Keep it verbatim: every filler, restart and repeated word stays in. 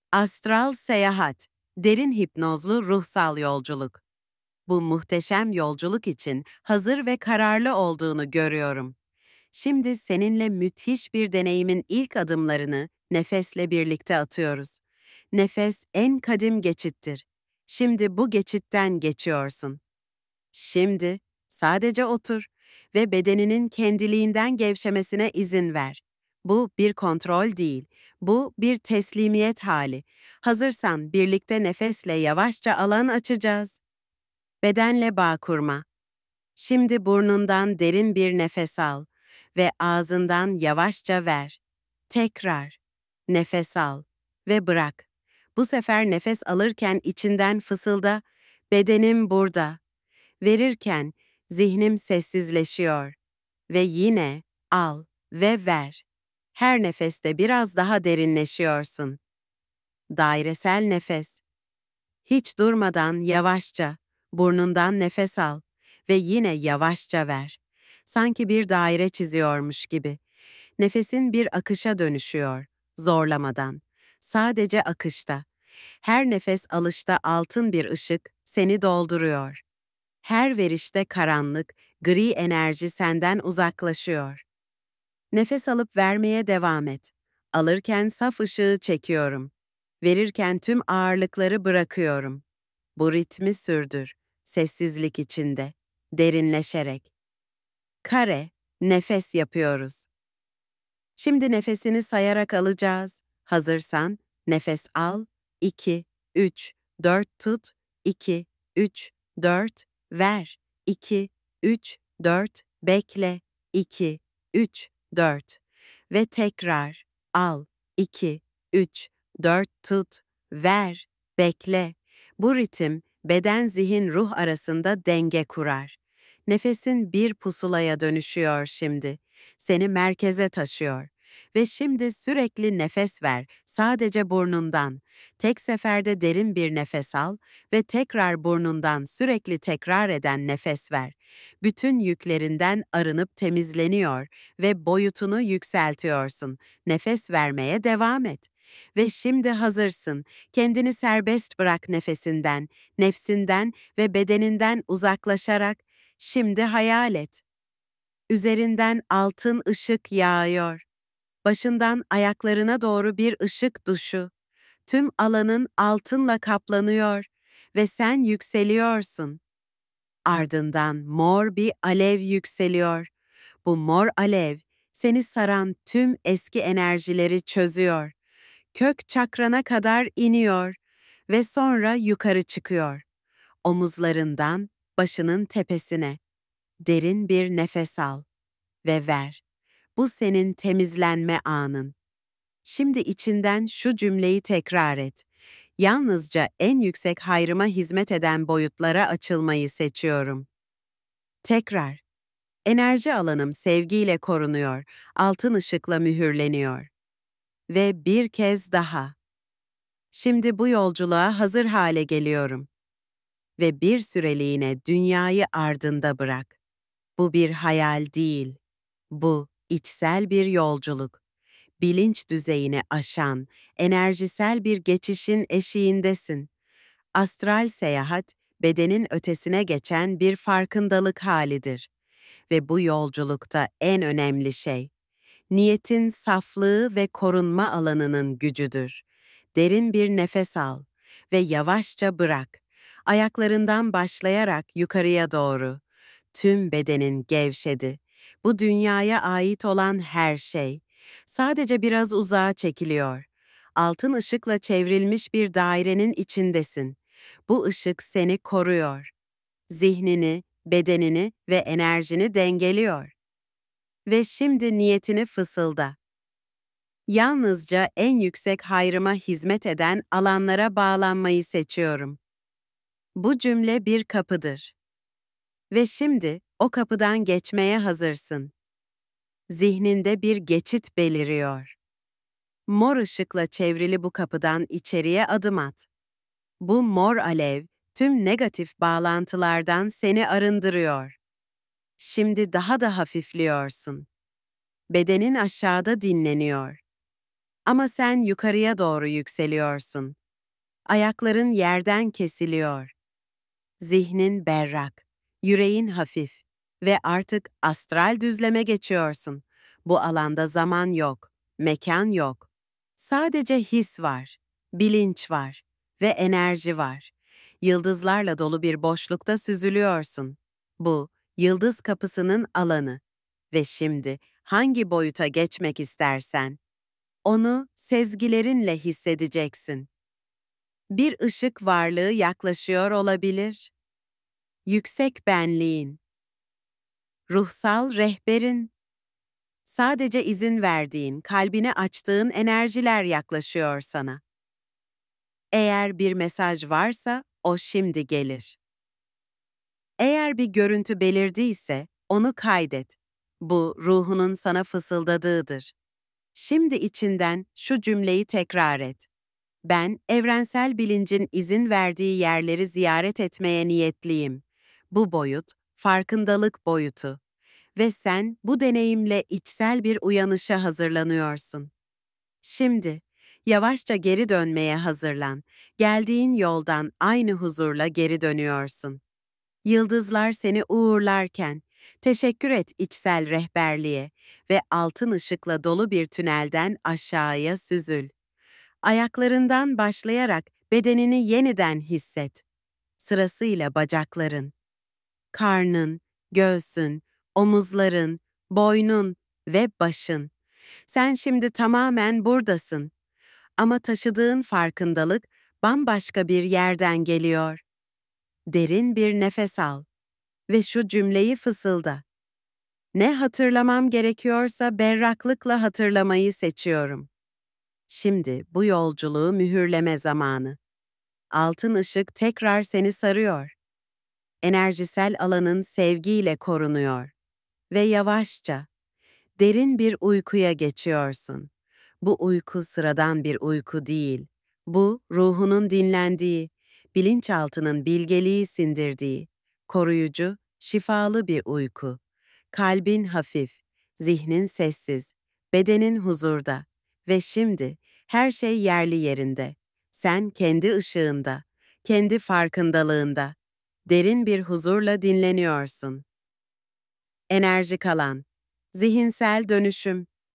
Astral seyahat, derin hipnozlu ruhsal yolculuk. Bu muhteşem yolculuk için hazır ve kararlı olduğunu görüyorum. Şimdi seninle müthiş bir deneyimin ilk adımlarını nefesle birlikte atıyoruz. Nefes en kadim geçittir. Şimdi bu geçitten geçiyorsun. Şimdi sadece otur ve bedeninin kendiliğinden gevşemesine izin ver. Bu bir kontrol değil, bu bir teslimiyet hali. Hazırsan birlikte nefesle yavaşça alan açacağız. Bedenle bağ kurma. Şimdi burnundan derin bir nefes al ve ağzından yavaşça ver. Tekrar nefes al ve bırak. Bu sefer nefes alırken içinden fısılda, bedenim burada. Verirken zihnim sessizleşiyor ve yine al ve ver. Her nefeste biraz daha derinleşiyorsun. Dairesel nefes. Hiç durmadan yavaşça burnundan nefes al ve yine yavaşça ver. Sanki bir daire çiziyormuş gibi. Nefesin bir akışa dönüşüyor, zorlamadan. Sadece akışta. Her nefes alışta altın bir ışık seni dolduruyor. Her verişte karanlık, gri enerji senden uzaklaşıyor. Nefes alıp vermeye devam et. Alırken saf ışığı çekiyorum. Verirken tüm ağırlıkları bırakıyorum. Bu ritmi sürdür, sessizlik içinde, derinleşerek. Kare, nefes yapıyoruz. Şimdi nefesini sayarak alacağız. Hazırsan, nefes al, iki, üç, dört tut, iki, üç, dört, ver, iki, üç, dört, bekle, iki, üç, dört ve tekrar al, iki, üç, dört tut, ver, bekle. Bu ritim beden zihin ruh arasında denge kurar. Nefesin bir pusulaya dönüşüyor şimdi. Seni merkeze taşıyor. Ve şimdi sürekli nefes ver, sadece burnundan. Tek seferde derin bir nefes al ve tekrar burnundan sürekli tekrar eden nefes ver. Bütün yüklerinden arınıp temizleniyor ve boyutunu yükseltiyorsun. Nefes vermeye devam et. Ve şimdi hazırsın. Kendini serbest bırak nefesinden, nefsinden ve bedeninden uzaklaşarak şimdi hayal et. Üzerinden altın ışık yağıyor. Başından ayaklarına doğru bir ışık duşu. Tüm alanın altınla kaplanıyor ve sen yükseliyorsun. Ardından mor bir alev yükseliyor. Bu mor alev seni saran tüm eski enerjileri çözüyor. Kök çakrana kadar iniyor ve sonra yukarı çıkıyor. Omuzlarından başının tepesine. Derin bir nefes al ve ver. Bu senin temizlenme anın. Şimdi içinden şu cümleyi tekrar et. Yalnızca en yüksek hayrıma hizmet eden boyutlara açılmayı seçiyorum. Tekrar. Enerji alanım sevgiyle korunuyor, altın ışıkla mühürleniyor. Ve bir kez daha. Şimdi bu yolculuğa hazır hale geliyorum. Ve bir süreliğine dünyayı ardında bırak. Bu bir hayal değil. Bu içsel bir yolculuk. Bilinç düzeyini aşan, enerjisel bir geçişin eşiğindesin. Astral seyahat, bedenin ötesine geçen bir farkındalık halidir. Ve bu yolculukta en önemli şey, niyetin saflığı ve korunma alanının gücüdür. Derin bir nefes al ve yavaşça bırak. Ayaklarından başlayarak yukarıya doğru. Tüm bedenin gevşedi. Bu dünyaya ait olan her şey. Sadece biraz uzağa çekiliyor. Altın ışıkla çevrilmiş bir dairenin içindesin. Bu ışık seni koruyor. Zihnini, bedenini ve enerjini dengeliyor. Ve şimdi niyetini fısılda. Yalnızca en yüksek hayrıma hizmet eden alanlara bağlanmayı seçiyorum. Bu cümle bir kapıdır. Ve şimdi o kapıdan geçmeye hazırsın. Zihninde bir geçit beliriyor. Mor ışıkla çevrili bu kapıdan içeriye adım at. Bu mor alev tüm negatif bağlantılardan seni arındırıyor. Şimdi daha da hafifliyorsun. Bedenin aşağıda dinleniyor. Ama sen yukarıya doğru yükseliyorsun. Ayakların yerden kesiliyor. Zihnin berrak, yüreğin hafif ve artık astral düzleme geçiyorsun. Bu alanda zaman yok, mekan yok. Sadece his var, bilinç var ve enerji var. Yıldızlarla dolu bir boşlukta süzülüyorsun. Bu, yıldız kapısının alanı. Ve şimdi hangi boyuta geçmek istersen, onu sezgilerinle hissedeceksin. Bir ışık varlığı yaklaşıyor olabilir. Yüksek benliğin, ruhsal rehberin, sadece izin verdiğin, kalbini açtığın enerjiler yaklaşıyor sana. Eğer bir mesaj varsa o şimdi gelir. Eğer bir görüntü belirdiyse onu kaydet. Bu ruhunun sana fısıldadığıdır. Şimdi içinden şu cümleyi tekrar et. Ben, evrensel bilincin izin verdiği yerleri ziyaret etmeye niyetliyim. Bu boyut, farkındalık boyutu. Ve sen bu deneyimle içsel bir uyanışa hazırlanıyorsun. Şimdi, yavaşça geri dönmeye hazırlan. Geldiğin yoldan aynı huzurla geri dönüyorsun. Yıldızlar seni uğurlarken, teşekkür et içsel rehberliğe ve altın ışıkla dolu bir tünelden aşağıya süzül. Ayaklarından başlayarak bedenini yeniden hisset. Sırasıyla bacakların, karnın, göğsün, omuzların, boynun ve başın. Sen şimdi tamamen buradasın. Ama taşıdığın farkındalık bambaşka bir yerden geliyor. Derin bir nefes al ve şu cümleyi fısılda. Ne hatırlamam gerekiyorsa berraklıkla hatırlamayı seçiyorum. Şimdi bu yolculuğu mühürleme zamanı. Altın ışık tekrar seni sarıyor. Enerjisel alanın sevgiyle korunuyor. Ve yavaşça, derin bir uykuya geçiyorsun. Bu uyku sıradan bir uyku değil. Bu, ruhunun dinlendiği, bilinçaltının bilgeliği sindirdiği, koruyucu, şifalı bir uyku. Kalbin hafif, zihnin sessiz, bedenin huzurda ve şimdi her şey yerli yerinde. Sen kendi ışığında, kendi farkındalığında, derin bir huzurla dinleniyorsun. Enerjik alan, zihinsel dönüşüm,